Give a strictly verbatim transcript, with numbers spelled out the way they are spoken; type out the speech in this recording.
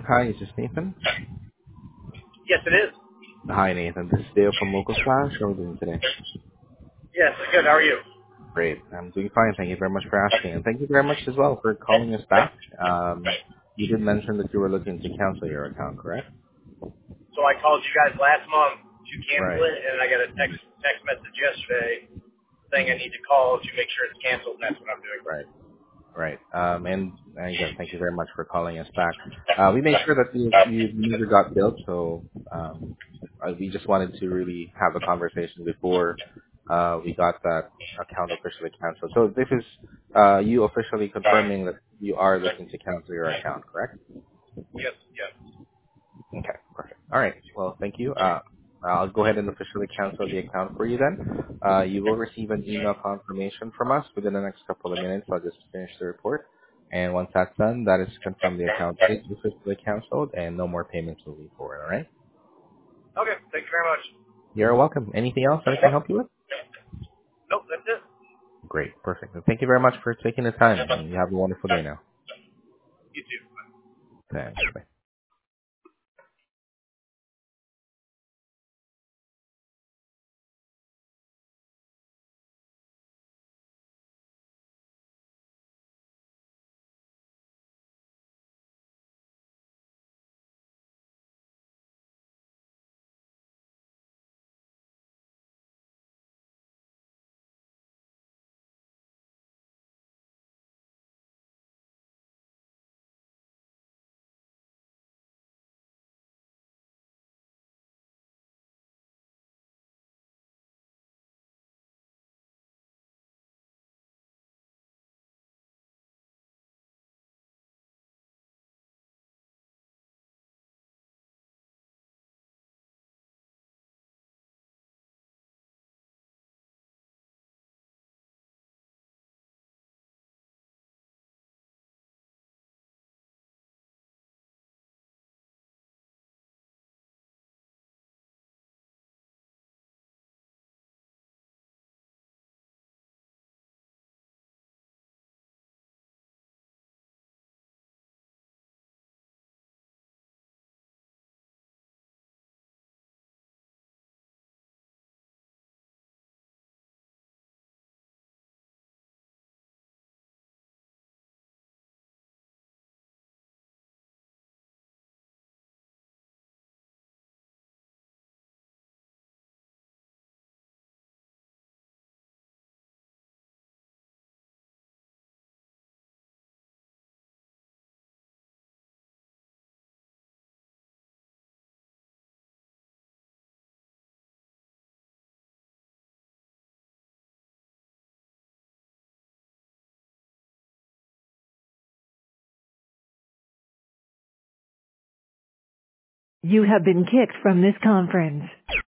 Hi, is this Nathan? Yes, it is. Hi, Nathan. This is Dale from Local Slash. How are we doing today? Yes, good. How are you? Great. I'm doing fine. Thank you very much for asking. And thank you very much as well for calling us back. Um, you did mention that you were looking to cancel your account, correct? So I called you guys last month to cancel Right. it, and I got a text text message yesterday saying I need to call to make sure it's canceled, and that's what I'm doing. Right. Right. Um, and and again, thank you very much for calling us back. Uh, we made sure that you you never got billed, so um, uh, we just wanted to really have a conversation before uh, we got that account officially canceled. So this is uh, you officially confirming that you are looking to cancel your account, correct? Yes, yes. Okay, perfect. All right. Well, thank you. Uh, I'll go ahead and officially cancel the account for you then. Uh, you will receive an email confirmation from us within the next couple of minutes. I'll just finish the report. And once that's done, that is to confirm the account is officially canceled and no more payments will be forward, all right? Okay, thank you very much. You're welcome. Anything else that I can help you with? Nope, that's it. Great. Perfect. And thank you very much for taking the time. And you have a wonderful day now. You too. Thanks. Bye. You have been kicked from this conference.